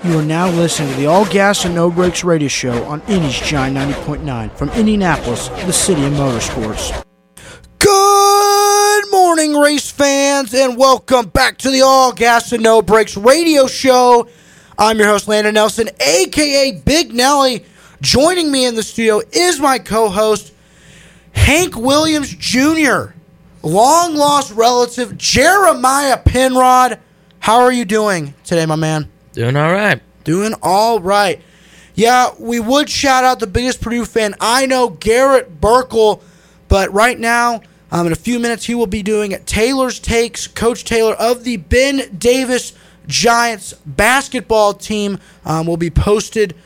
You are now listening to the All Gas and No Brakes radio show on Indy's Giant 90.9 from Indianapolis, the city of motorsports. Good morning, race fans, and welcome back to the All Gas and No Brakes radio show. I'm your host, Landon Nelson, a.k.a. Big Nelly. Joining me in the studio is my co-host, Hank Williams Jr., long-lost relative, Jeremiah Penrod. How are you doing today, my man? Doing all right. Doing all right. Yeah, we would shout out the biggest Purdue fan I know, Garrett Burkle, but right now, in a few minutes, he will be doing Taylor's Takes. Coach Taylor of the Ben Davis Giants basketball team will be posted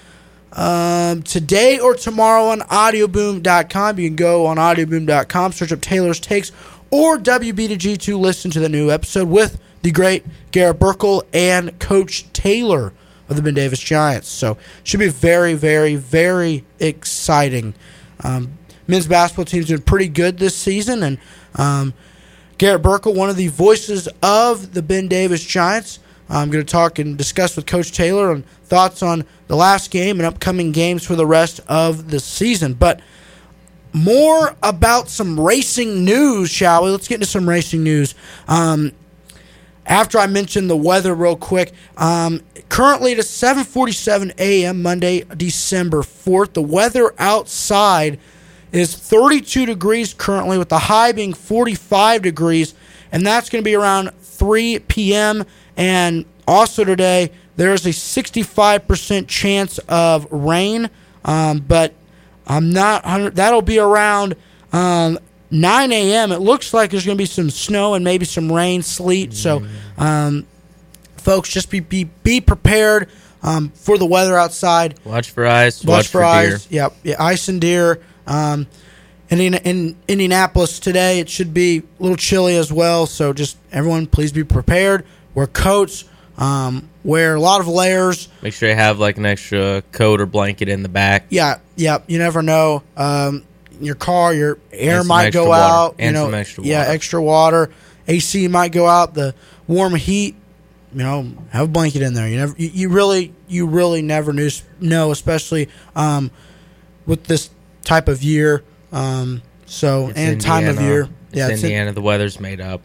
today or tomorrow on audioboom.com. You can go on audioboom.com, search up Taylor's Takes or WB2G to listen to the new episode with the great Garrett Burkle and Coach Taylor of the Ben Davis Giants. So, should be very, very, very exciting. Men's basketball team's doing pretty good this season, and Garrett Burkle, one of the voices of the Ben Davis Giants, I'm going to talk and discuss with Coach Taylor on thoughts on the last game and upcoming games for the rest of the season. But more about some racing news, shall we? Let's get into some racing news. After I mention the weather real quick, currently it is 7:47 a.m. Monday, December 4th. The weather outside is 32 degrees currently, with the high being 45 degrees, and that's going to be around 3 p.m., and also today, there is a 65% chance of rain, but I'm not. That'll be around 9 a.m. It looks like there's going to be some snow and maybe some rain, sleet. So, folks, just be prepared for the weather outside. Watch for ice. Watch for ice. Deer. Yeah, ice and deer. In Indianapolis today, it should be a little chilly as well. So, just everyone, please be prepared. Wear coats. Wear a lot of layers. Make sure you have like an extra coat or blanket in the back. Yeah. You never know. Your car, your air might go water. out. And some extra water. Yeah, extra water. AC might go out. The warm heat. Have a blanket in there. You really never know, especially with this type of year. Time of year. It's Indiana. The weather's made up.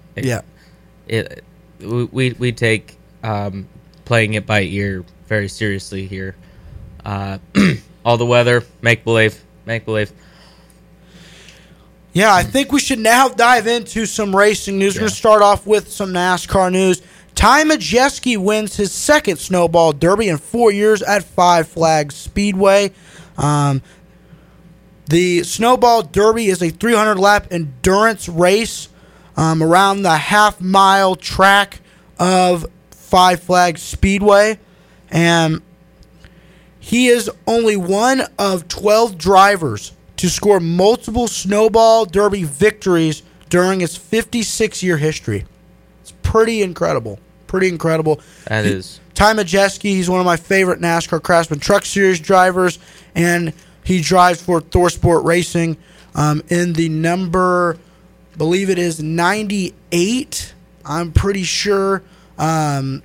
We take playing it by ear very seriously here. All the weather, make believe. Yeah, I think we should now dive into some racing news. We're going to start off with some NASCAR news. Ty Majeski wins his second Snowball Derby in 4 years at Five Flags Speedway. The Snowball Derby is a 300-lap endurance race around the half-mile track of Five Flags Speedway. And he is only one of 12 drivers to score multiple Snowball Derby victories during his 56-year history. It's pretty incredible. That is. Ty Majeski, he's one of my favorite NASCAR Craftsman Truck Series drivers, and he drives for ThorSport Racing in the number, I believe it is 98, I'm pretty sure, Ford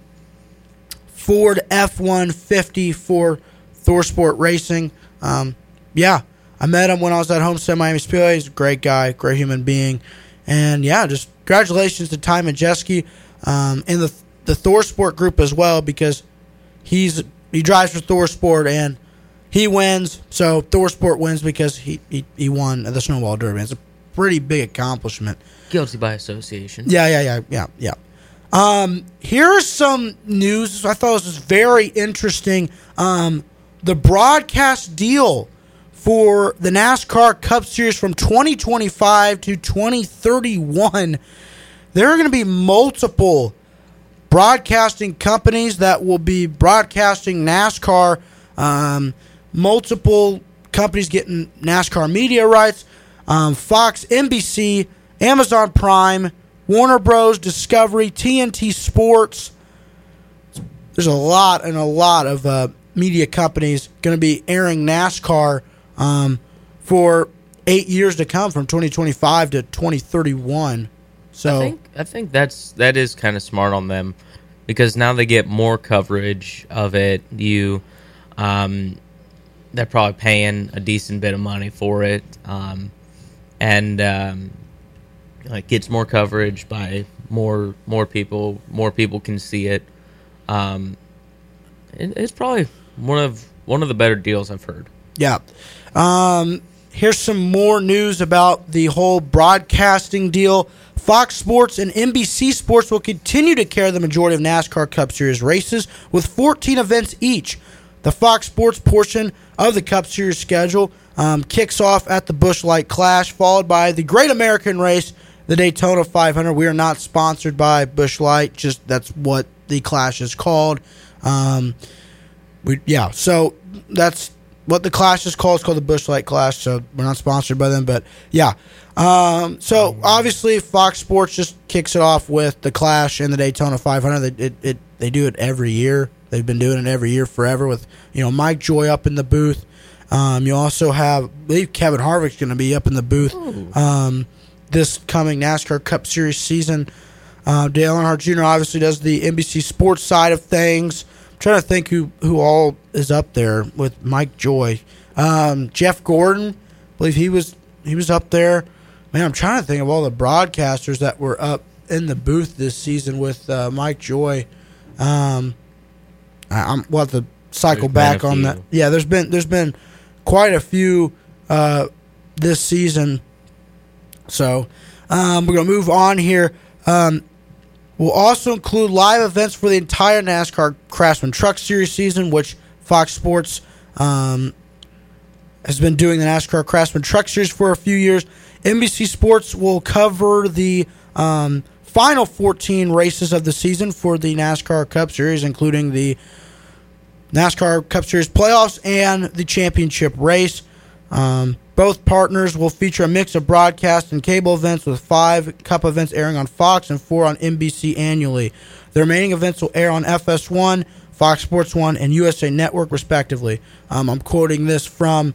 F-150 for ThorSport Racing. I met him when I was at Homestead Miami Speedway. He's a great guy, great human being. And, just congratulations to Ty Majeski and the ThorSport group as well, because he drives for ThorSport and he wins. So ThorSport wins because he won the Snowball Derby. It's a pretty big accomplishment. Guilty by association. Yeah. Here's some news. I thought this was very interesting. The broadcast deal for the NASCAR Cup Series from 2025 to 2031, there are going to be multiple broadcasting companies that will be broadcasting NASCAR. Multiple companies getting NASCAR media rights. Fox, NBC, Amazon Prime, Warner Bros. Discovery, TNT Sports. There's a lot of media companies going to be airing NASCAR for 8 years to come, from 2025 to 2031. So I think that is kind of smart on them, because now they get more coverage of it. They're probably paying a decent bit of money for it, and gets more coverage by more people. More people can see it. It's probably one of the better deals I've heard. Yeah. Here's some more news about the whole broadcasting deal. Fox Sports and NBC Sports will continue to carry the majority of NASCAR Cup Series races with 14 events each. The Fox Sports portion of the Cup Series schedule kicks off at the Busch Light Clash, followed by the Great American Race, the Daytona 500. We are not sponsored by Busch Light, just that's what the Clash is called. So that's what the Clash is called. It's called the Busch Light Clash, so we're not sponsored by them, but yeah. So obviously Fox Sports just kicks it off with the Clash and the Daytona 500. They do it every year. They've been doing it every year forever with, Mike Joy up in the booth. You also have, I believe Kevin Harvick's going to be up in the booth this coming NASCAR Cup Series season. Dale Earnhardt Jr. obviously does the NBC Sports side of things. I'm trying to think who all is up there with Mike Joy. Jeff Gordon, I believe he was up there. Man, I'm trying to think of all the broadcasters that were up in the booth this season with Mike Joy. We'll have to cycle back on that. Yeah, there's been quite a few this season. So we're going to move on here. We'll also include live events for the entire NASCAR Craftsman Truck Series season, which Fox Sports has been doing the NASCAR Craftsman Truck Series for a few years. NBC Sports will cover the final 14 races of the season for the NASCAR Cup Series, including the NASCAR Cup Series playoffs and the championship race. Both partners will feature a mix of broadcast and cable events, with 5 Cup events airing on Fox and 4 on NBC annually. The remaining events will air on FS1, Fox Sports 1, and USA Network, respectively. I'm quoting this from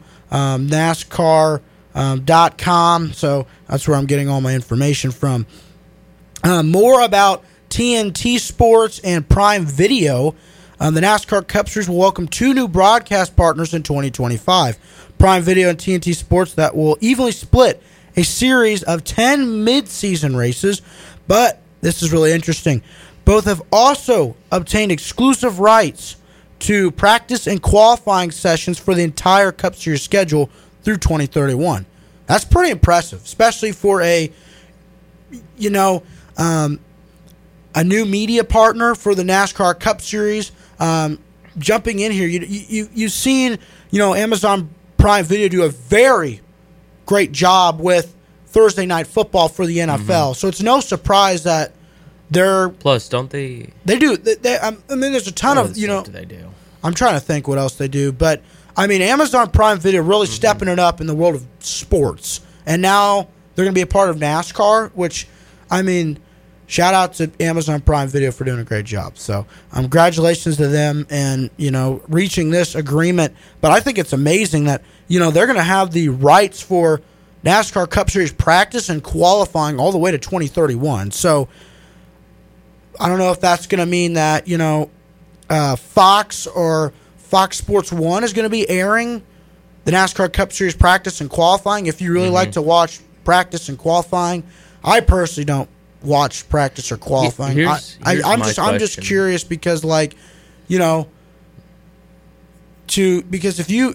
NASCAR.com, so that's where I'm getting all my information from. More about TNT Sports and Prime Video. The NASCAR Cup Series will welcome 2 new broadcast partners in 2025. Prime Video and TNT Sports that will evenly split a series of 10 mid-season races. But this is really interesting. Both have also obtained exclusive rights to practice and qualifying sessions for the entire Cup Series schedule through 2031. That's pretty impressive, especially for a new media partner for the NASCAR Cup Series. Jumping in here, you've seen Amazon Prime Video do a very great job with Thursday Night Football for the NFL. Mm-hmm. So it's no surprise that they're don't they? They do. There's a ton of do they do? I'm trying to think what else they do, but Amazon Prime Video really stepping it up in the world of sports, and now they're going to be a part of NASCAR, which shout out to Amazon Prime Video for doing a great job. So congratulations to them and, reaching this agreement. But I think it's amazing that, they're going to have the rights for NASCAR Cup Series practice and qualifying all the way to 2031. So I don't know if that's going to mean that, Fox or Fox Sports 1 is going to be airing the NASCAR Cup Series practice and qualifying. If you really like to watch practice and qualifying, I personally don't watch practice or qualifying. I'm just curious because because if you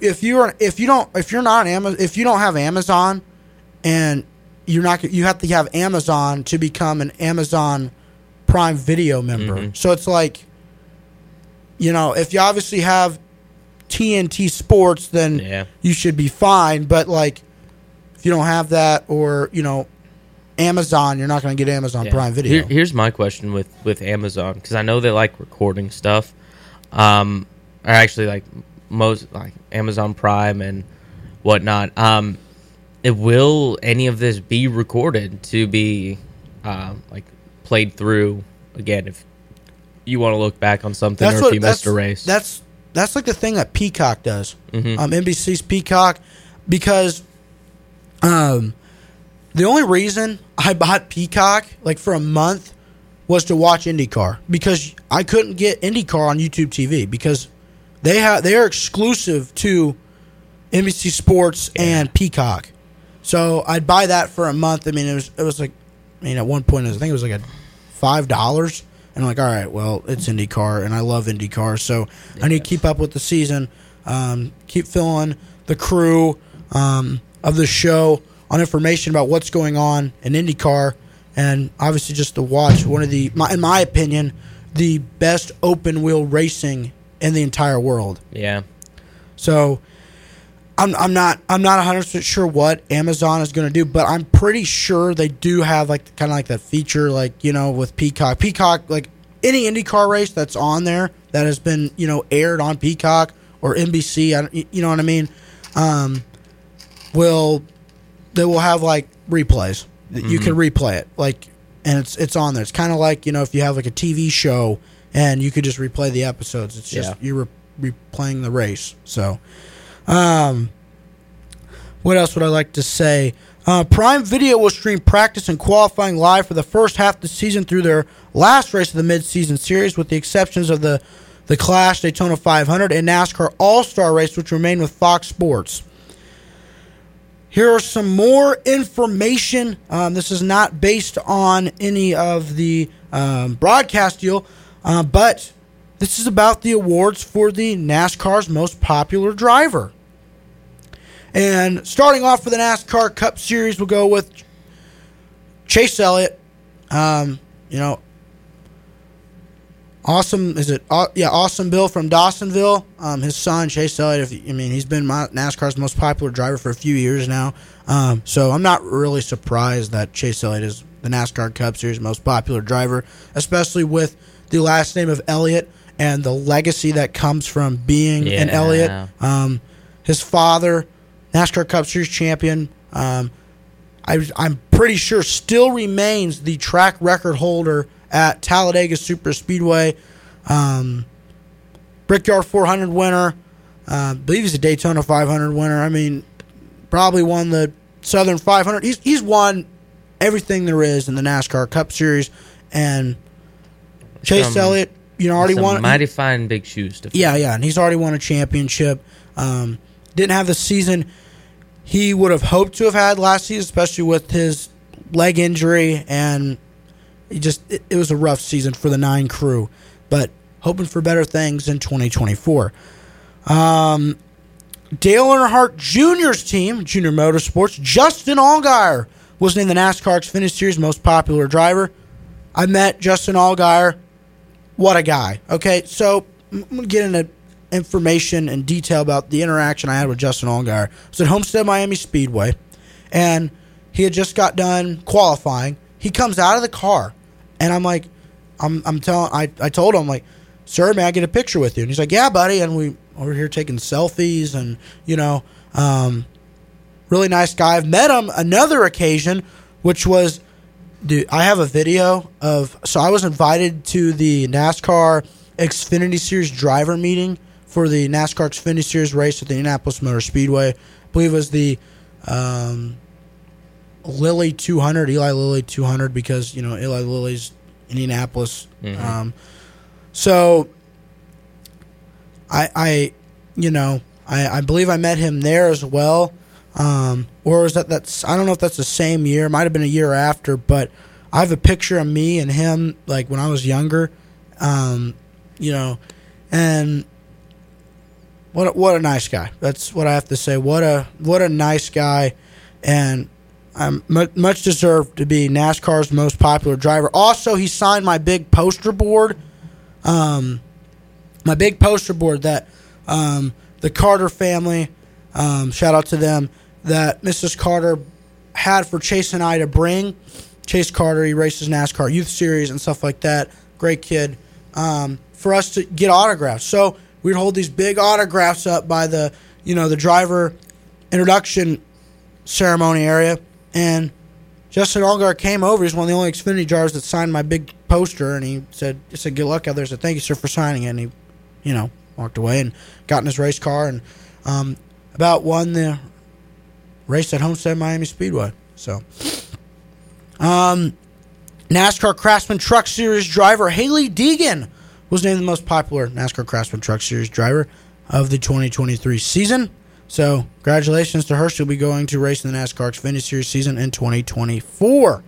don't have Amazon, and you have to have Amazon to become an Amazon Prime Video member. Mm-hmm. So it's like, if you obviously have TNT Sports, then you should be fine. But if you don't have that, or Amazon, you're not going to get Amazon Prime Video. Here's my question with Amazon, because I know they like recording stuff, or actually most Amazon Prime and whatnot. Will any of this be recorded to be played through again if you want to look back on something, or if you missed a race? That's like the thing that Peacock does. Mm-hmm. NBC's Peacock, because the only reason I bought Peacock for a month was to watch IndyCar because I couldn't get IndyCar on YouTube TV because they are exclusive to NBC Sports and Peacock. So I'd buy that for a month. I mean, it was like, I mean, at one point I think it was like $5, and I'm like, all right, well, it's IndyCar, and I love IndyCar, so I need to keep up with the season, keep filling the crew of the show on information about what's going on in IndyCar, and obviously just to watch one of the, in my opinion, the best open wheel racing in the entire world. Yeah. So I'm not 100% sure what Amazon is going to do, but I'm pretty sure they do have like kind of like that feature, like, you know, with Peacock. Peacock, like any IndyCar race that's on there that has been, you know, aired on Peacock or NBC, you know what I mean? They will have like replays that you can replay it, like, and it's on there. It's kind of like, you know, if you have like a TV show and you could just replay the episodes. It's just you're replaying the race. So. What else would I like to say? Prime Video will stream practice and qualifying live for the first half of the season through their last race of the mid-season series, with the exceptions of the Clash, Daytona 500, and NASCAR All-Star Race, which remain with Fox Sports. Here are some more information. This is not based on any of the broadcast deal, but this is about the awards for the NASCAR's most popular driver. And starting off for the NASCAR Cup Series, we'll go with Chase Elliott. You know, Awesome Bill from Dawsonville. His son, Chase Elliott, he's been NASCAR's most popular driver for a few years now. So I'm not really surprised that Chase Elliott is the NASCAR Cup Series most popular driver, especially with the last name of Elliott and the legacy that comes from being an Elliott. His father, NASCAR Cup Series champion, I'm pretty sure still remains the track record holder at Talladega Super Speedway. Brickyard 400 winner. I believe he's a Daytona 500 winner. I mean, probably won the Southern 500. He's won everything there is in the NASCAR Cup Series. And Chase Elliott, already won. Mighty fine big shoes to fill. Yeah, and he's already won a championship. Didn't have the season he would have hoped to have had last season, especially with his leg injury, and it was a rough season for the 9 crew, but hoping for better things in 2024. Dale Earnhardt Jr.'s team, Junior Motorsports, Justin Allgaier was named the NASCAR Xfinity Series most popular driver. I met Justin Allgaier. What a guy. Okay, so I'm going to get into information and detail about the interaction I had with Justin Allgaier. I was at Homestead Miami Speedway, and he had just got done qualifying. He comes out of the car, and I'm like, I told him, like, sir, may I get a picture with you? And he's like, yeah, buddy. And we over here taking selfies, and really nice guy. I've met him another occasion, which was, I have a video so I was invited to the NASCAR Xfinity Series driver meeting for the NASCAR Xfinity Series race at the Indianapolis Motor Speedway. I believe it was the Lilly 200, Eli Lilly 200, because Eli Lilly's Indianapolis. Mm-hmm. So I believe I met him there as well. Or was that's I don't know if that's the same year. It might have been a year after, but I have a picture of me and him like when I was younger. And what a nice guy. That's what I have to say. What a nice guy, and I'm much deserved to be NASCAR's most popular driver. Also, he signed my big poster board. My big poster board that the Carter family, shout out to them, that Mrs. Carter had for Chase and I to bring. Chase Carter, he races NASCAR Youth Series and stuff like that. Great kid. For us to get autographs. So we'd hold these big autographs up by the driver introduction ceremony area, and Justin Allgaier came over. He's one of the only Xfinity drivers that signed my big poster, and he said good luck out there. I said, thank you, sir, for signing it. And he, walked away and got in his race car and about won the race at Homestead Miami Speedway. So, NASCAR Craftsman Truck Series driver Hailie Deegan was named the most popular NASCAR Craftsman Truck Series driver of the 2023 season. So, congratulations to her. She'll be going to race in the NASCAR Xfinity Series season in 2024.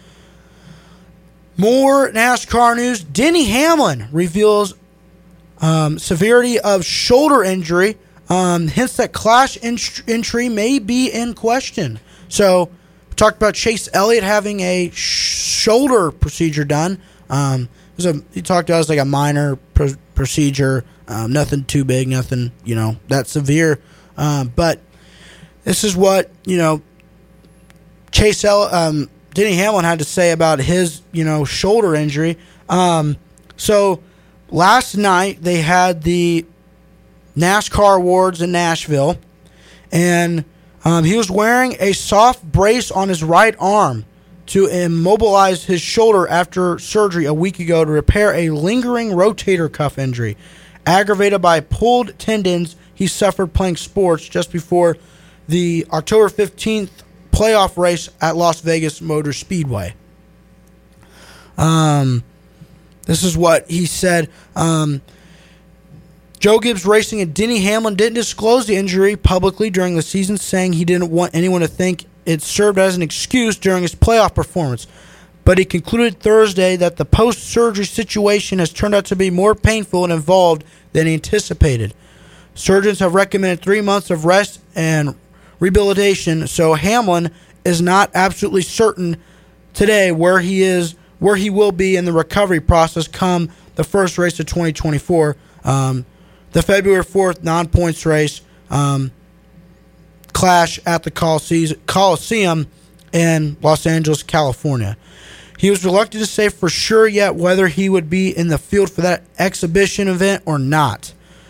More NASCAR news. Denny Hamlin reveals severity of shoulder injury. Hints that clash entry may be in question. So, we talked about Chase Elliott having a shoulder procedure done. He talked about it as like a minor procedure, nothing too big, nothing that severe. But this is what Denny Hamlin had to say about his shoulder injury. So last night they had the NASCAR Awards in Nashville, and he was wearing a soft brace on his right arm to immobilize his shoulder after surgery a week ago to repair a lingering rotator cuff injury aggravated by pulled tendons he suffered playing sports just before the October 15th playoff race at Las Vegas Motor Speedway. This is what he said. Joe Gibbs Racing and Denny Hamlin didn't disclose the injury publicly during the season, saying he didn't want anyone to think it served as an excuse during his playoff performance. But he concluded Thursday that the post-surgery situation has turned out to be more painful and involved than he anticipated. Surgeons have recommended 3 months of rest and rehabilitation, so Hamlin is not absolutely certain today where he will be in the recovery process come the first race of 2024, the February 4th non-points race, clash at the Coliseum in Los Angeles, California. He was reluctant to say for sure yet whether he would be in the field for that exhibition event or not.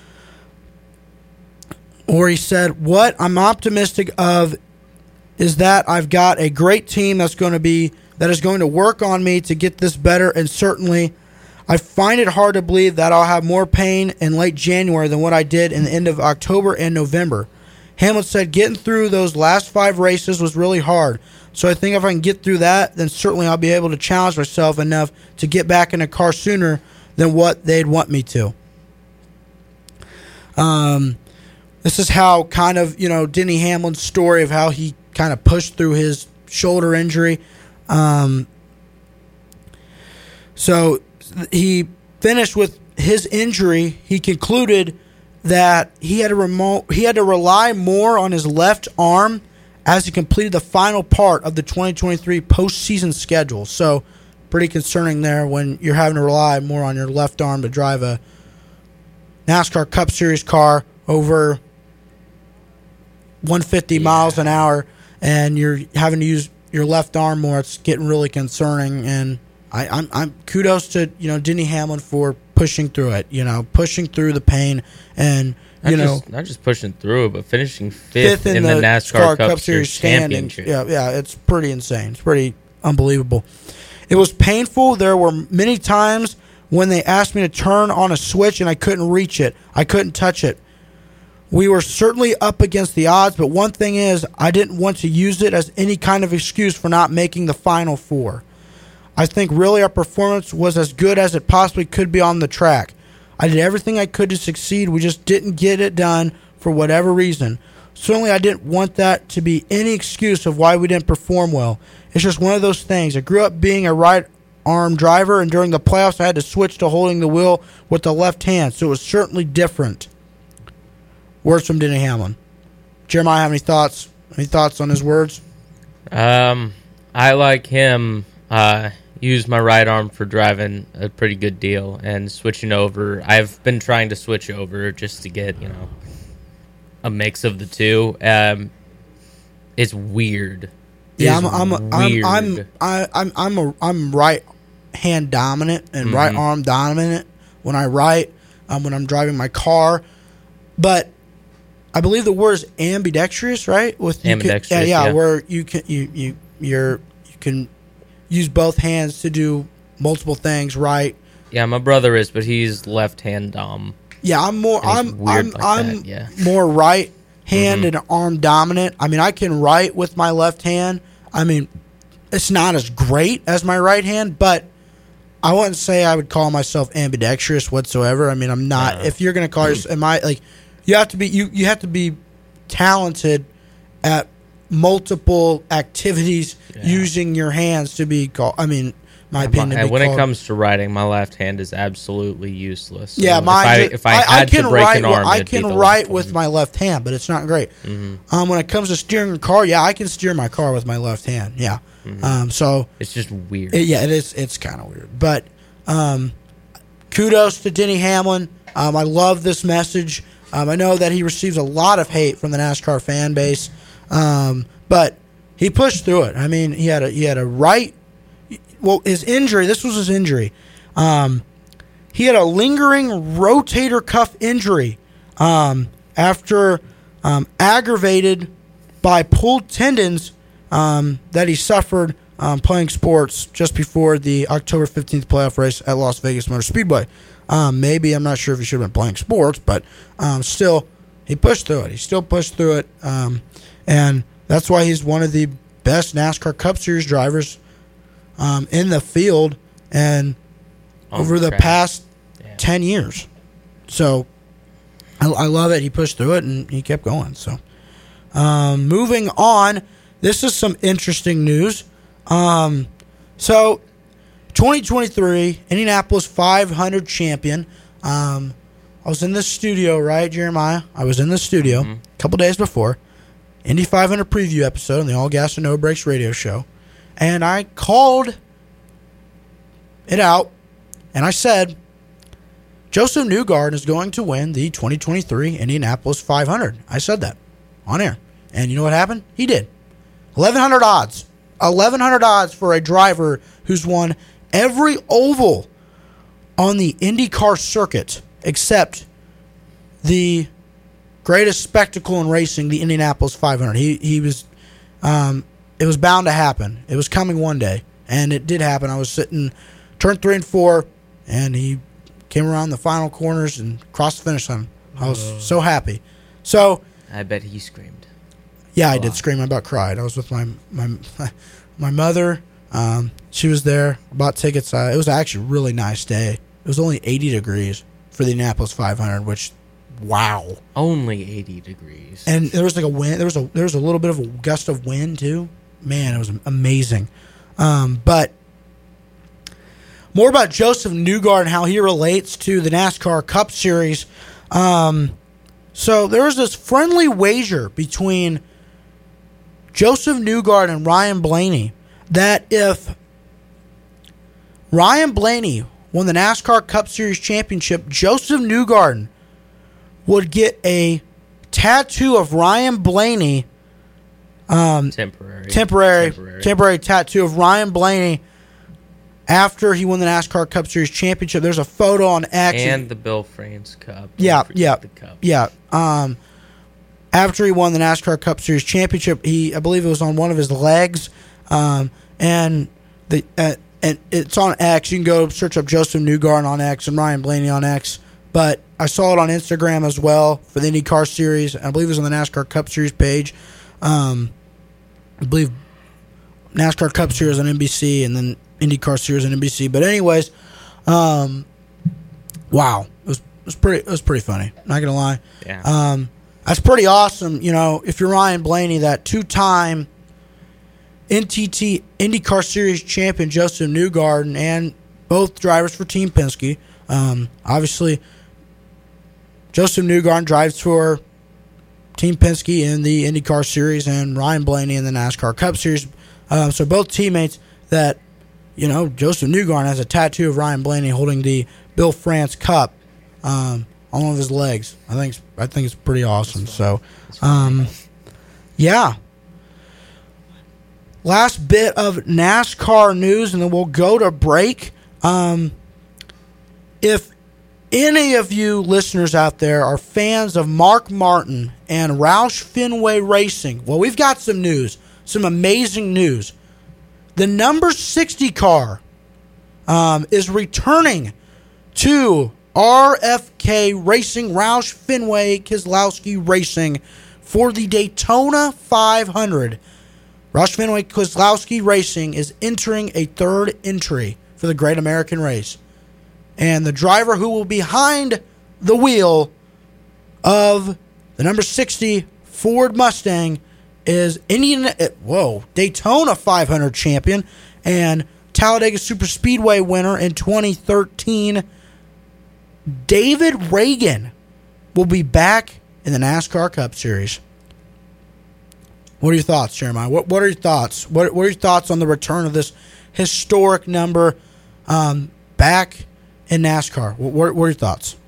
Or he said, "What I'm optimistic of is that I've got a great team that is going to work on me to get this better, and certainly I find it hard to believe that I'll have more pain in late January than what I did in the end of October and November." Hamlin said, "Getting through those last 5 races was really hard. So I think if I can get through that, then certainly I'll be able to challenge myself enough to get back in the car sooner than what they'd want me to." This is how kind of, Denny Hamlin's story of how he kind of pushed through his shoulder injury. So he finished with his injury. He concluded that he had to rely more on his left arm as he completed the final part of the 2023 postseason schedule. So pretty concerning there when you're having to rely more on your left arm to drive a NASCAR Cup Series car over 150 miles an hour, and you're having to use your left arm more. It's getting really concerning, and I'm kudos to Denny Hamlin for pushing through it, pushing through the pain, and not just pushing through it, but finishing fifth in the NASCAR Cup Series championship. Yeah, it's pretty insane. It's pretty unbelievable. It was painful. There were many times when they asked me to turn on a switch and I couldn't reach it. I couldn't touch it. We were certainly up against the odds, but one thing is, I didn't want to use it as any kind of excuse for not making the Final Four. I think really our performance was as good as it possibly could be on the track. I did everything I could to succeed. We just didn't get it done for whatever reason. Certainly I didn't want that to be any excuse of why we didn't perform well. It's just one of those things. I grew up being a right-arm driver, and during the playoffs I had to switch to holding the wheel with the left hand, so it was certainly different. Words from Denny Hamlin. Jeremiah, have any thoughts? Any thoughts on his words? I, like him, use my right arm for driving a pretty good deal, and switching over. I've been trying to switch over just to get, a mix of the two. It's weird. Yeah, I'm right hand dominant and right arm dominant when I write, when I'm driving my car, but I believe the word is ambidextrous, right? Ambidextrous, yeah, where you can use both hands to do multiple things, right? Yeah, my brother is, but he's left hand dom. Yeah, I'm more more right hand and arm dominant. I mean, I can write with my left hand. I mean, it's not as great as my right hand, but I wouldn't say I would call myself ambidextrous whatsoever. I mean, I'm not. If you're going to call yourself, you have to be you have to be talented at multiple activities using your hands to be called. I mean, my opinion. When it comes to writing, my left hand is absolutely useless. So yeah, if I had to break an arm, I can write with my left hand, but it's not great. Mm-hmm. When it comes to steering a car, I can steer my car with my left hand. Yeah. Mm-hmm. So it's just weird. It is. It's kind of weird, but kudos to Denny Hamlin. I love this message. I know that he receives a lot of hate from the NASCAR fan base, but he pushed through it. I mean, he had a right. Well, his injury. This was his injury. He had a lingering rotator cuff injury after aggravated by pulled tendons that he suffered playing sports just before the October 15th playoff race at Las Vegas Motor Speedway. Maybe, I'm not sure if he should have been playing sports, but still, he pushed through it. He still pushed through it, and that's why he's one of the best NASCAR Cup Series drivers in the field and over the past 10 years. So I love it. He pushed through it, and he kept going. So moving on, this is some interesting news. So 2023 Indianapolis 500 champion. I was in the studio, right, Jeremiah? I was in the studio a couple days before. Indy 500 preview episode on the All Gas and No Brakes radio show. And I called it out, and I said, Josef Newgarden is going to win the 2023 Indianapolis 500. I said that on air. And you know what happened? He did. 1,100 odds. 1,100 odds for a driver who's won every oval on the IndyCar circuit except the greatest spectacle in racing, the Indianapolis 500. He was, it was bound to happen. It was coming one day, and it did happen. I was sitting turn 3 and 4, and he came around the final corners and crossed the finish line. I was so happy. So I bet he screamed. Yeah, I did scream. I about cried. I was with my mother. She was there. Bought tickets. It was actually a really nice day. It was only 80 degrees for the Indianapolis 500, which, wow. Only 80 degrees. And there was like a wind. There was a little bit of a gust of wind too. Man, it was amazing. But more about Josef Newgarden and how he relates to the NASCAR Cup Series. So there was this friendly wager between Josef Newgarden and Ryan Blaney that if Ryan Blaney won the NASCAR Cup Series championship, Josef Newgarden would get a tattoo of Ryan Blaney. Temporary tattoo of Ryan Blaney after he won the NASCAR Cup Series championship. There's a photo on X. And the Bill France Cup. Yeah. The cup. Yeah. After he won the NASCAR Cup Series championship, I believe it was on one of his legs. And it's on X. You can go search up Josef Newgarden on X and Ryan Blaney on X. But I saw it on Instagram as well for the IndyCar Series. I believe it was on the NASCAR Cup Series page. I believe NASCAR Cup Series on NBC and then IndyCar Series on NBC. But anyways, wow, it was pretty funny. Not gonna lie. Yeah. That's pretty awesome. You know, if you're Ryan Blaney, that 2-time NTT IndyCar Series champion Josef Newgarden, and both drivers for Team Penske. Obviously, Josef Newgarden drives for Team Penske in the IndyCar Series, and Ryan Blaney in the NASCAR Cup Series. So both teammates that, you know, Josef Newgarden has a tattoo of Ryan Blaney holding the Bill France Cup on one of his legs. I think it's pretty awesome. So, yeah. Last bit of NASCAR news, and then we'll go to break. If any of you listeners out there are fans of Mark Martin and Roush Fenway Racing, well, we've got some news, some amazing news. The number 60 car is returning to RFK Racing, Roush Fenway Keselowski Racing, for the Daytona 500. Roush Fenwick Keselowski Racing is entering a third entry for the Great American Race. And the driver who will be behind the wheel of the number 60 Ford Mustang is Daytona 500 champion and Talladega Superspeedway winner in 2013, David Ragan, will be back in the NASCAR Cup Series. What are your thoughts, Jeremiah? What are your thoughts? What are your thoughts on the return of this historic number back in NASCAR? What are your thoughts?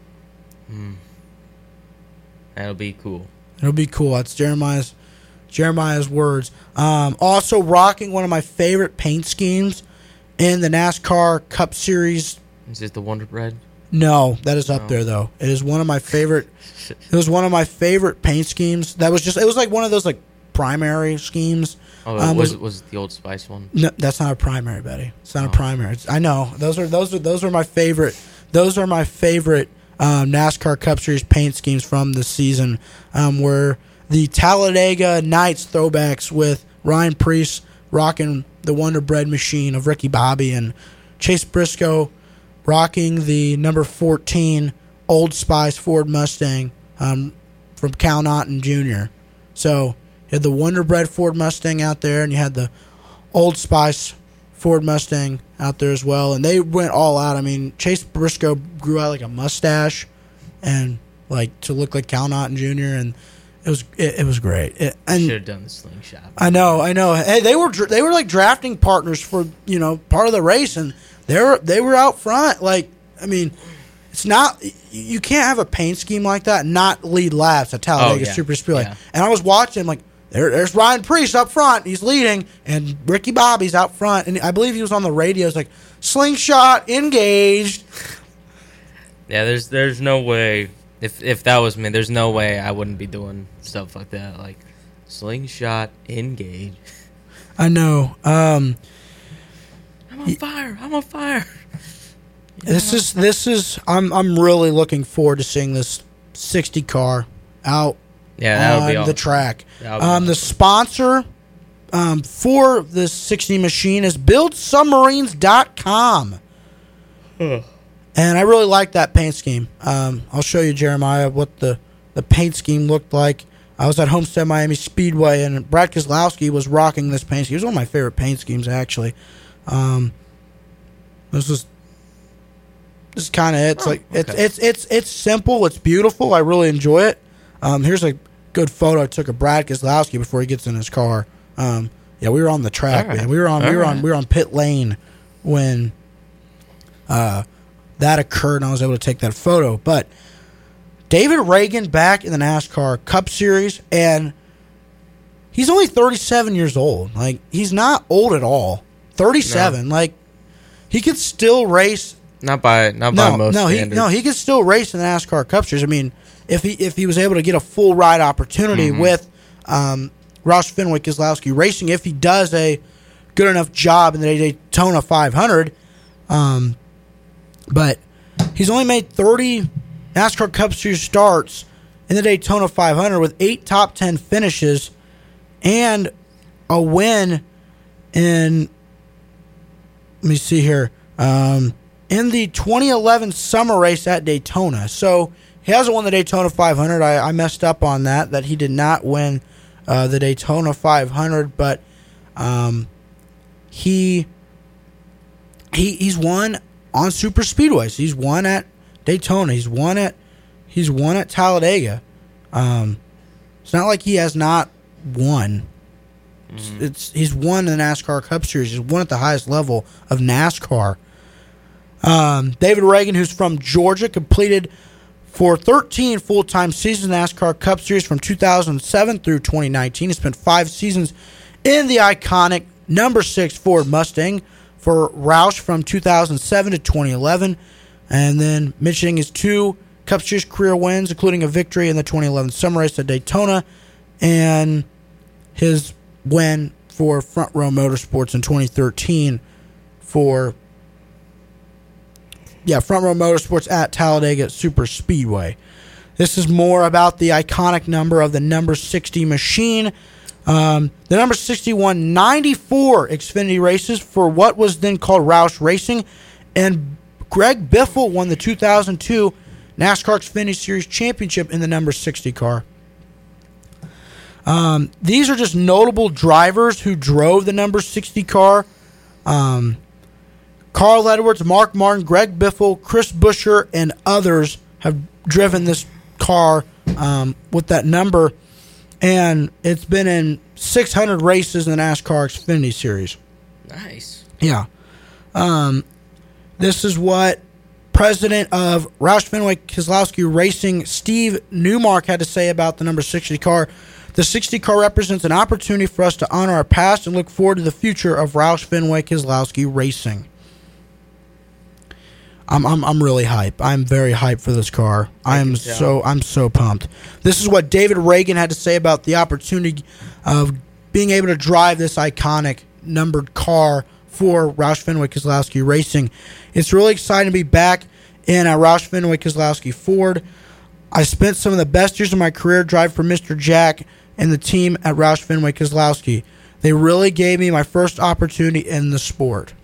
That'll be cool. It'll be cool. That's Jeremiah's words. Also rocking one of my favorite paint schemes in the NASCAR Cup Series. Is it the Wonder Bread? No, that is up there though. It is one of my favorite. It was one of my favorite paint schemes. It was like one of those like primary schemes. Oh, was it the Old Spice one? No, that's not a primary, Betty. It's not a primary. I know those are my favorite. Those are my favorite NASCAR Cup Series paint schemes from the season. Were the Talladega Nights throwbacks with Ryan Preece rocking the Wonder Bread machine of Ricky Bobby and Chase Briscoe rocking the number 14 Old Spice Ford Mustang from Cal Naughton Jr. So you had the Wonder Bread Ford Mustang out there, and you had the Old Spice Ford Mustang out there as well, and they went all out. I mean, Chase Briscoe grew out like a mustache and like to look like Cal Naughton Jr., and it was great. Should have done the slingshot. I know. Hey, they were like drafting partners for part of the race, and they were out front. Like, I mean, it's not, you can't have a paint scheme like that and not lead laps at Talladega Super Speedway. Yeah. And I was watching, like, there's Ryan Preece up front. He's leading, and Ricky Bobby's out front. And I believe he was on the radio. It's like, slingshot engaged. Yeah, there's no way. If that was me, there's no way I wouldn't be doing stuff like that. Like, slingshot engaged. I know. I'm on fire. This is. I'm really looking forward to seeing this 60 car out on the track. The sponsor for this 60 machine is BuildSubmarines.com. And I really like that paint scheme. I'll show you, Jeremiah, what the paint scheme looked like. I was at Homestead Miami Speedway, and Brad Keselowski was rocking this paint scheme. It was one of my favorite paint schemes, actually. This is kind of it. It's it's simple. It's beautiful. I really enjoy it. Here's a good photo I took of Brad Keselowski before he gets in his car. We were on the track, man. We were on pit lane when that occurred, and I was able to take that photo. But David Ragan back in the NASCAR Cup Series, and he's only 37 years old. Like, he's not old at all. 37. No. Like, he could still race. Not by most standards. He could still race in the NASCAR Cup Series. I mean, if he was able to get a full ride opportunity with Roush Fenwick Keselowski Racing, if he does a good enough job in the Daytona 500. But he's only made 30 NASCAR Cup Series starts in the Daytona 500 with 8 top 10 finishes and a win in, let me see here, in the 2011 summer race at Daytona. So he hasn't won the Daytona 500. I messed up on that he did not win the Daytona 500, but he's won on super speedways. He's won at Daytona. He's won at Talladega. It's not like he has not won. He's won the NASCAR Cup Series. He's won at the highest level of NASCAR. David Ragan, who's from Georgia, completed for 13 full-time seasons NASCAR Cup Series from 2007 through 2019. He spent 5 seasons in the iconic number 6 Ford Mustang for Roush from 2007 to 2011, and then mentioning his 2 Cup Series career wins, including a victory in the 2011 summer race at Daytona, and his win for Front Row Motorsports in 2013 for Front Row Motorsports at Talladega Super Speedway. This is more about the iconic number of the number 60 machine. The number 60 won 94 Xfinity races for what was then called Roush Racing, and Greg Biffle won the 2002 NASCAR Xfinity Series Championship in the number 60 car. These are just notable drivers who drove the number 60 car. Carl Edwards, Mark Martin, Greg Biffle, Chris Buescher, and others have driven this car with that number. And it's been in 600 races in the NASCAR Xfinity Series. Nice. Yeah. This is what president of Roush Fenway Keselowski Racing, Steve Newmark, had to say about the number 60 car. The 60 car represents an opportunity for us to honor our past and look forward to the future of Roush Fenway Keselowski Racing. I'm really hype. I'm very hyped for this car. I'm so pumped. This is what David Reagan had to say about the opportunity of being able to drive this iconic numbered car for Roush Fenway Keselowski Racing. It's really exciting to be back in a Roush Fenway Keselowski Ford. I spent some of the best years of my career driving for Mr. Jack and the team at Roush Fenway Keselowski. They really gave me my first opportunity in the sport.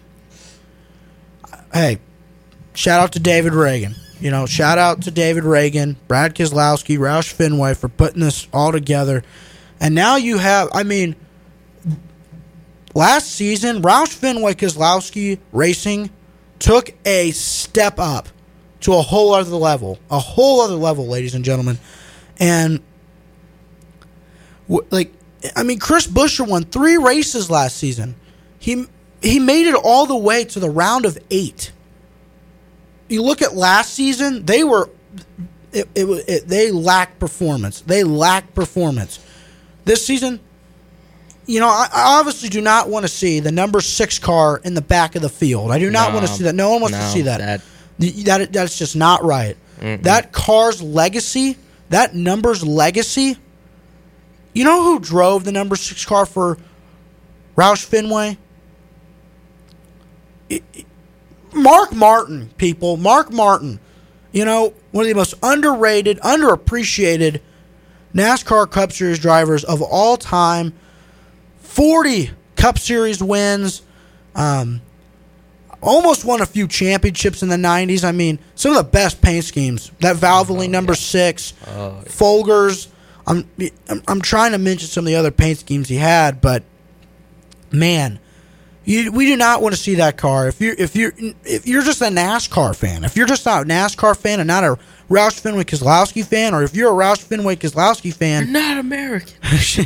Hey, shout out to David Reagan. Shout out to David Reagan, Brad Keselowski, Roush Fenway for putting this all together. And now you have, last season, Roush Fenway Keselowski Racing took a step up to a whole other level. A whole other level, ladies and gentlemen. And, Chris Buescher won 3 races last season. He made it all the way to the round of 8. You look at last season, they lacked performance. This season, I obviously do not want to see the number 6 car in the back of the field. I do not want to see that. No one wants to see that. That's just not right. That car's legacy, that number's legacy. You know who drove the number 6 car for Roush Fenway? Mark Martin, people. Mark Martin. One of the most underrated, underappreciated NASCAR Cup Series drivers of all time. 40 Cup Series wins. Almost won a few championships in the 90s. Some of the best paint schemes. That Valvoline number 6. Folgers. I'm trying to mention some of the other paint schemes he had, but man, we do not want to see that car. If you're just a NASCAR fan, if you're just a NASCAR fan and not a Roush Fenway Keselowski fan, or if you're a Roush Fenway Keselowski fan, you're not American.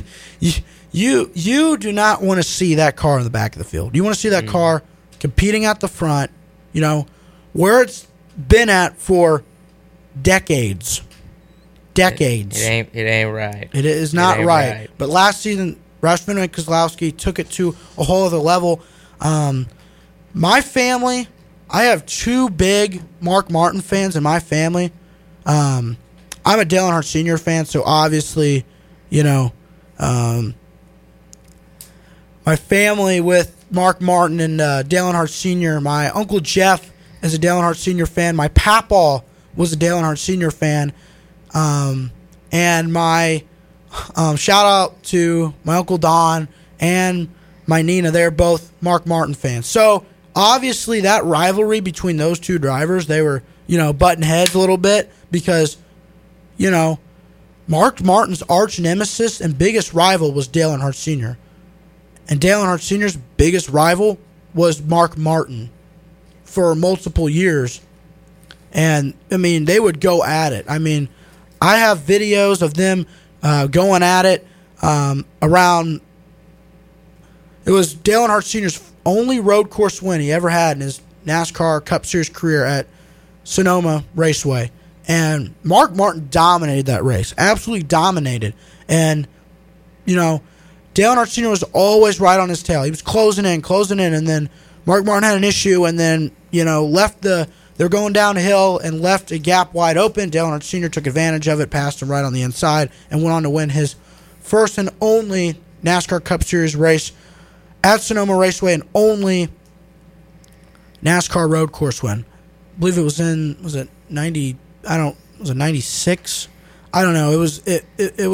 you do not want to see that car in the back of the field. You want to see that car competing at the front, where it's been at for decades. It ain't right. It is not right. But last season, Roush Fenway Keselowski took it to a whole other level. My family, I have 2 big Mark Martin fans in my family. I'm a Dale Earnhardt Sr. fan, so obviously, my family with Mark Martin and Dale Earnhardt Sr., my Uncle Jeff is a Dale Earnhardt Sr. fan. My papaw was a Dale Earnhardt Sr. fan. And my shout out to my Uncle Don and my Nina. They're both Mark Martin fans. So obviously that rivalry between those 2 drivers, they were, butting heads a little bit because, Mark Martin's arch nemesis and biggest rival was Dale Earnhardt Sr. And Dale Earnhardt Sr.'s biggest rival was Mark Martin for multiple years. And, they would go at it. I have videos of them going at it around. It was Dale Earnhardt Sr.'s only road course win he ever had in his NASCAR Cup Series career at Sonoma Raceway. And Mark Martin dominated that race. Absolutely dominated. And, Dale Earnhardt Sr. was always right on his tail. He was closing in, and then Mark Martin had an issue and then, left they're going down the hill and left a gap wide open. Dale Earnhardt Sr. took advantage of it, passed him right on the inside, and went on to win his first and only NASCAR Cup Series race at Sonoma Raceway, and only NASCAR road course win. I believe it was was it 90? Was it 96? I don't know. It was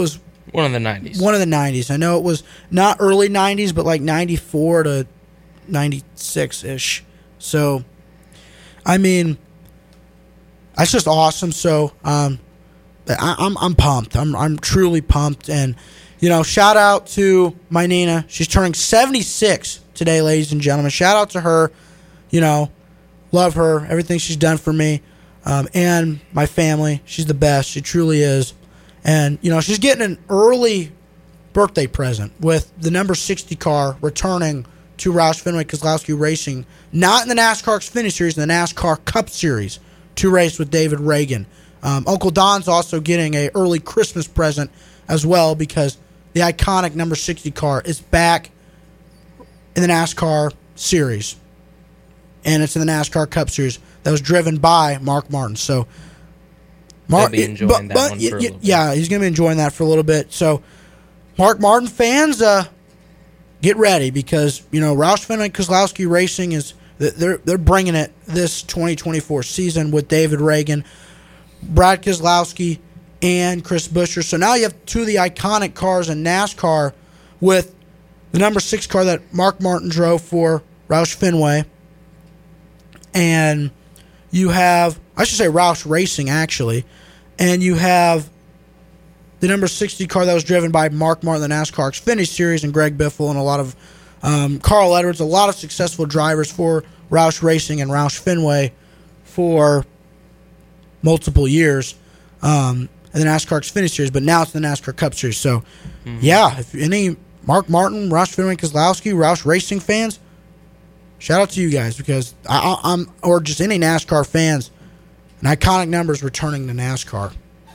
One of the 90s. One of the 90s. I know it was not early 90s, but like 94 to 96-ish. So, I mean, that's just awesome. So, I'm pumped. I'm truly pumped. And, you know, shout out to my Nina. She's turning 76 today, ladies and gentlemen. Shout out to her. You know, love her. Everything she's done for me. And my family. She's the best. She truly is. And, you know, she's getting an early birthday present with the number 60 car returning to Roush Fenway Keselowski Racing, not in the NASCAR Xfinity Series, in the NASCAR Cup Series, to race with David Reagan. Uncle Don's also getting an early Christmas present as well, because the iconic number 60 car is back in the NASCAR Series. And it's in the NASCAR Cup Series that was driven by Mark Martin. So, He'll be enjoying that one for a little bit. Yeah, he's going to be enjoying that for a little bit. So, Mark Martin fans, get ready, because, you know, Roush Fenway Keselowski Racing is they're bringing it this 2024 season with David Reagan, Brad Keselowski, and Chris Buescher. So now you have two of the iconic cars in NASCAR with the number 6 car that Mark Martin drove for Roush Fenway, and you have, I should say Roush Racing, actually, and you have the number 60 car that was driven by Mark Martin, the NASCAR Xfinity Series, and Greg Biffle, and a lot of Carl Edwards, a lot of successful drivers for Roush Racing and Roush Fenway for multiple years in the NASCAR Xfinity Series, but now it's the NASCAR Cup Series. So, yeah, if any Mark Martin, Roush Fenway Keselowski, Roush Racing fans, shout out to you guys, because I'm, or just any NASCAR fans, an iconic number is returning to NASCAR.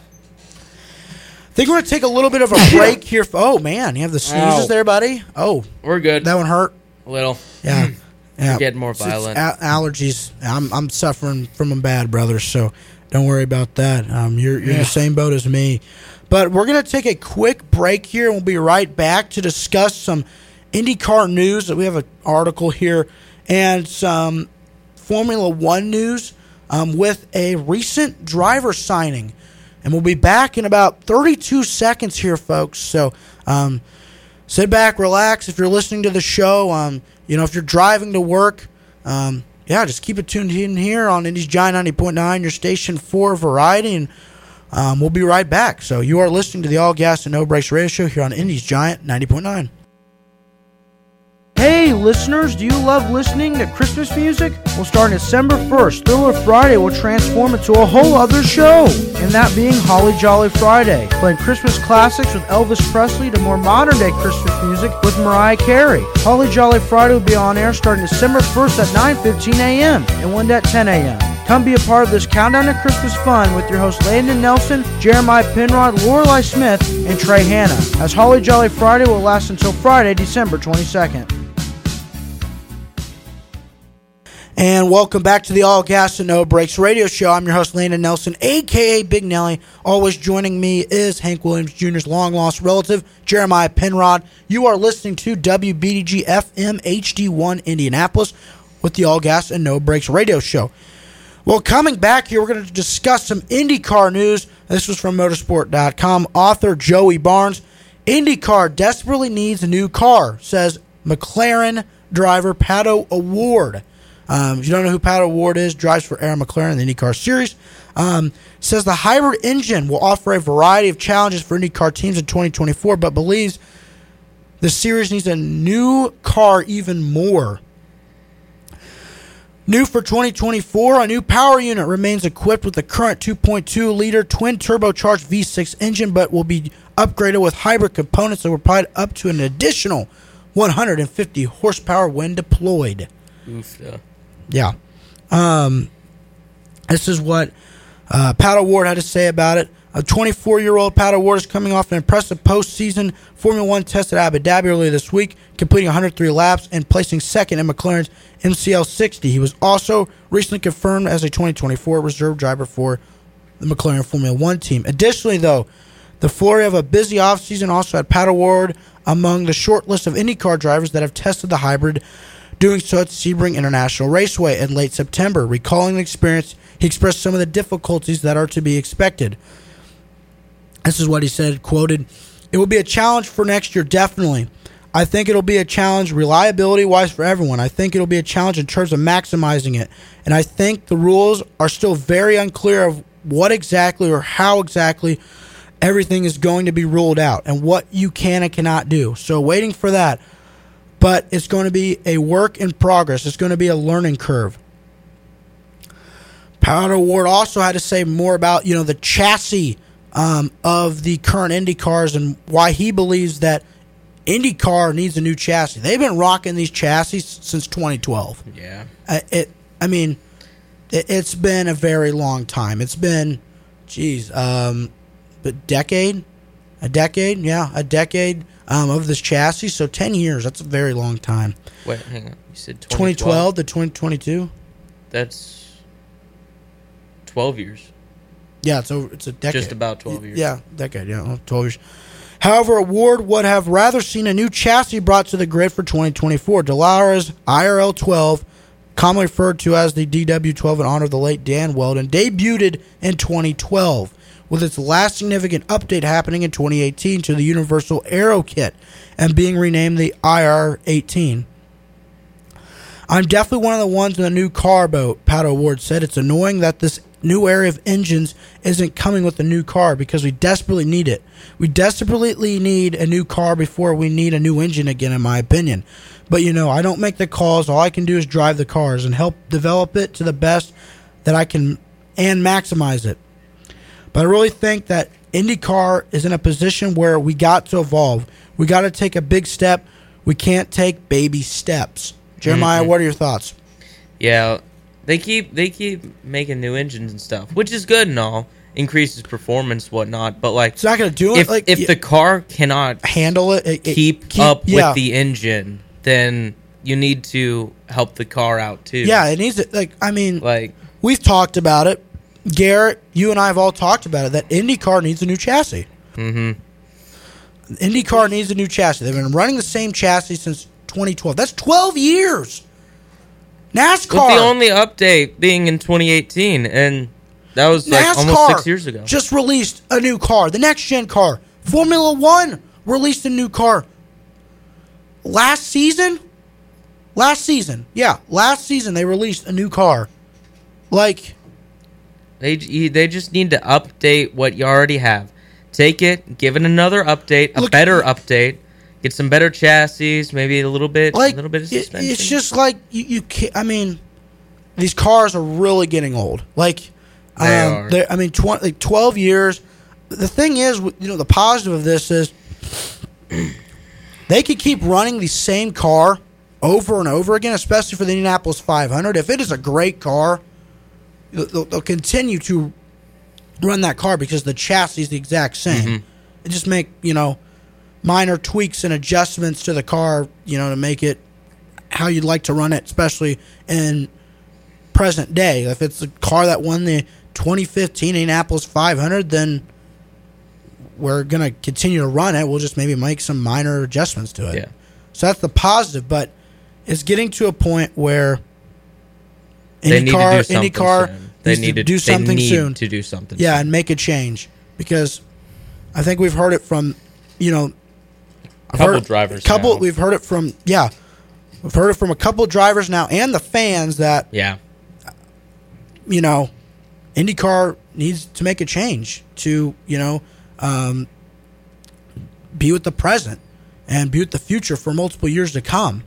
I think we're going to take a little bit of a break here. Oh, man, you have the sneezes there, buddy? Oh. We're good. That one hurt? A little. Yeah. Yeah. We're getting more violent. Allergies. I'm suffering from them bad, brother, so don't worry about that. You're in the same boat as me. But we're going to take a quick break here, and we'll be right back to discuss some IndyCar news. We have an article here, and some Formula One news with a recent driver signing. And we'll be back in about 32 seconds here, folks. So sit back, relax. If you're listening to the show, you know, if you're driving to work, just keep it tuned in here on Indy's Giant 90.9, your station for variety, and we'll be right back. So you are listening to the All Gas and No Brakes radio show here on Indy's Giant 90.9. Hey listeners, do you love listening to Christmas music? Well, starting December 1st, Thriller Friday will transform into a whole other show, and that being Holly Jolly Friday, playing Christmas classics with Elvis Presley to more modern day Christmas music with Mariah Carey. Holly Jolly Friday will be on air starting December 1st at 9:15 a.m. and one at 10 a.m. Come be a part of this countdown to Christmas fun with your hosts Landon Nelson, Jeremiah Penrod, Lorelei Smith, and Trey Hanna, as Holly Jolly Friday will last until Friday, December 22nd. And welcome back to the All Gas and No Brakes radio show. I'm your host, Landon Nelson, a.k.a. Big Nelly. Always joining me is Hank Williams Jr.'s long-lost relative, Jeremiah Penrod. You are listening to WBDG FM HD1 Indianapolis with the All Gas and No Brakes radio show. Well, coming back here, we're going to discuss some IndyCar news. This was from motorsport.com. Author Joey Barnes. IndyCar desperately needs a new car, says McLaren driver Pato O'Ward. If you don't know who Pato O'Ward is, drives for Aaron McLaren in the IndyCar Series. Says the hybrid engine will offer a variety of challenges for IndyCar teams in 2024, but believes the series needs a new car even more. New for 2024, a new power unit remains equipped with the current 2.2-liter twin-turbocharged V6 engine, but will be upgraded with hybrid components that will provide up to an additional 150 horsepower when deployed. Oof, yeah. This is what Pato O'Ward had to say about it. A 24-year-old Pato O'Ward is coming off an impressive postseason Formula One test at Abu Dhabi earlier this week, completing 103 laps and placing second in McLaren's MCL 60. He was also recently confirmed as a 2024 reserve driver for the McLaren Formula One team. Additionally, though, the flurry of a busy offseason also had Pato O'Ward among the short list of IndyCar drivers that have tested the hybrid, doing so at Sebring International Raceway in late September. Recalling the experience, he expressed some of the difficulties that are to be expected. This is what he said, quoted, It will be a challenge for next year, definitely. I think it'll be a challenge reliability-wise for everyone. I think it'll be a challenge in terms of maximizing it. And I think the rules are still very unclear of what exactly or how exactly everything is going to be ruled out and what you can and cannot do. So waiting for that. But it's going to be a work in progress. It's going to be a learning curve. Pato O'Ward also had to say more about, the chassis of the current Indy cars and why he believes that IndyCar needs a new chassis. They've been rocking these chassis since 2012. Yeah. It's been a very long time. It's been, a decade? A decade of this chassis. So 10 years, that's a very long time. Wait, hang on. You said 2012 to 2022? That's 12 years. Yeah, it's a decade. Just about 12 years. Yeah, decade, 12 years. However, O'Ward would have rather seen a new chassis brought to the grid for 2024. Dalara's IRL 12, commonly referred to as the DW12 in honor of the late Dan Wheldon, debuted in 2012, with its last significant update happening in 2018 to the Universal Aero Kit and being renamed the IR18. I'm definitely one of the ones in the new car boat, Pato O'Ward said. It's annoying that this new area of engines isn't coming with the new car because we desperately need it. We desperately need a new car before we need a new engine again, in my opinion. But, I don't make the calls. All I can do is drive the cars and help develop it to the best that I can and maximize it. But I really think that IndyCar is in a position where we got to evolve. We got to take a big step. We can't take baby steps. Jeremiah, what are your thoughts? Yeah, they keep making new engines and stuff, which is good and all, increases performance, whatnot. But it's not going to do it. If the car cannot handle it, keep up with the engine, then you need to help the car out too. Yeah, it needs it. We've talked about it. Garrett, you and I have all talked about it. That IndyCar needs a new chassis. Mm-hmm. IndyCar needs a new chassis. They've been running the same chassis since 2012. That's 12 years. NASCAR. With the only update being in 2018, and that was almost 6 years ago. Just released a new car, the next gen car. Formula One released a new car last season. Last season they released a new car. They just need to update what you already have. Take it, give it another update, better update. Get some better chassis, maybe a little bit of suspension. It's just you can't. These cars are really getting old. They are. 12 years. The thing is, the positive of this is they could keep running the same car over and over again, especially for the Indianapolis 500. If it is a great car, they'll continue to run that car because the chassis is the exact same. Mm-hmm. It just make minor tweaks and adjustments to the car, to make it how you'd like to run it, especially in present day. If it's a car that won the 2015 Indianapolis 500, then we're going to continue to run it. We'll just maybe make some minor adjustments to it. Yeah. So that's the positive, but it's getting to a point where IndyCar needs to do something soon. To do something. Yeah, and make a change, because I think we've heard it from, drivers. We've heard it from we've heard it from a couple of drivers now and the fans that IndyCar needs to make a change to be with the present and be with the future for multiple years to come.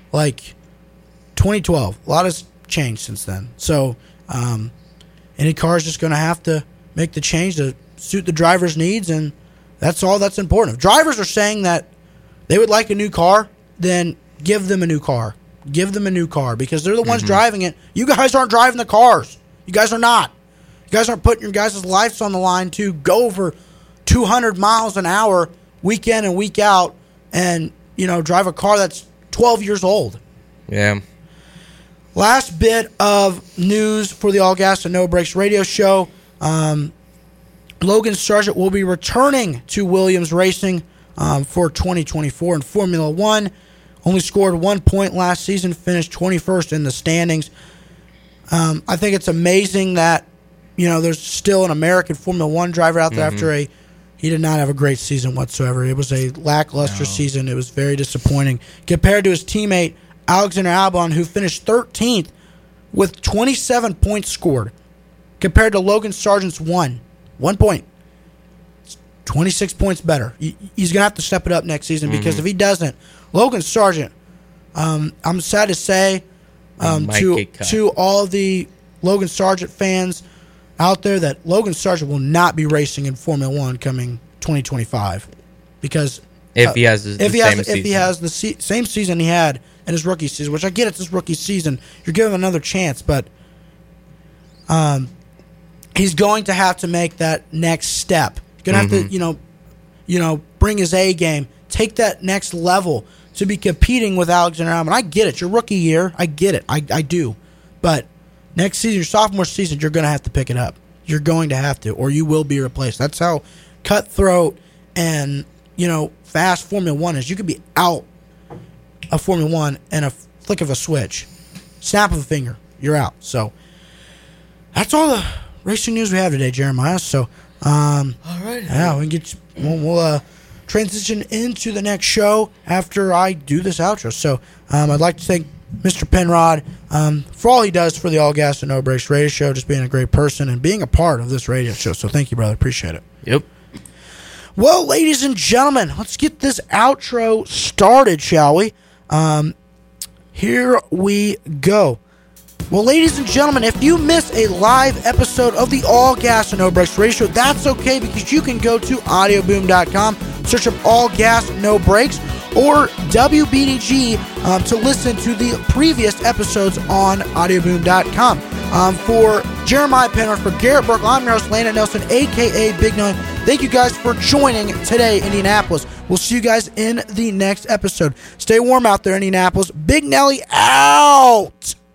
2012, a lot has changed since then. So IndyCar is just going to have to make the change to suit the driver's needs, and that's all that's important. If drivers are saying that they would like a new car, then give them a new car. Give them a new car, because they're the ones driving it. You guys aren't driving the cars. You guys are not. You guys aren't putting your guys' lives on the line to go over 200 miles an hour week in and week out and, drive a car that's 12 years old. Yeah. Last bit of news for the All Gas and No Brakes radio show. Logan Sargent will be returning to Williams Racing for 2024 in Formula One. Only scored 1 point last season, finished 21st in the standings. I think it's amazing that there's still an American Formula One driver out there after a He did not have a great season whatsoever. It was a lackluster season. It was very disappointing compared to his teammate Alexander Albon, who finished 13th with 27 points scored, compared to Logan Sargent's 1 point. 26 points better. He's going to have to step it up next season because if he doesn't, Logan Sargent, I'm sad to say to all the Logan Sargent fans out there that Logan Sargent will not be racing in Formula One coming 2025 because if he has the same season he had in his rookie season, which I get it's his rookie season, you're giving him another chance, but he's going to have to make that next step. He's going to have to, bring his A game, take that next level to be competing with Alexander Albon. I get it. Your rookie year, I get it. I do. But next season, your sophomore season, you're going to have to pick it up. You're going to have to, or you will be replaced. That's how cutthroat and, fast Formula One is. You could be out of Formula One in a flick of a switch. Snap of a finger. You're out. So that's all the racing news we have today, Jeremiah. So, all right. Yeah, we'll transition into the next show after I do this outro. So I'd like to thank Mr. Penrod for all he does for the All Gas and No Brakes radio show, just being a great person and being a part of this radio show. So thank you, brother. Appreciate it. Yep. Well, ladies and gentlemen, let's get this outro started, shall we? Here we go. Well, ladies and gentlemen, if you miss a live episode of the All Gas and No Brakes radio show, that's okay because you can go to audioboom.com, search up All Gas, No Brakes, or WBDG to listen to the previous episodes on audioboom.com. For Jeremiah Penrod, for Garrett Burkle, I'm your host, Landon Nelson, a.k.a. Big Nelly. Thank you guys for joining today, Indianapolis. We'll see you guys in the next episode. Stay warm out there, Indianapolis. Big Nelly out!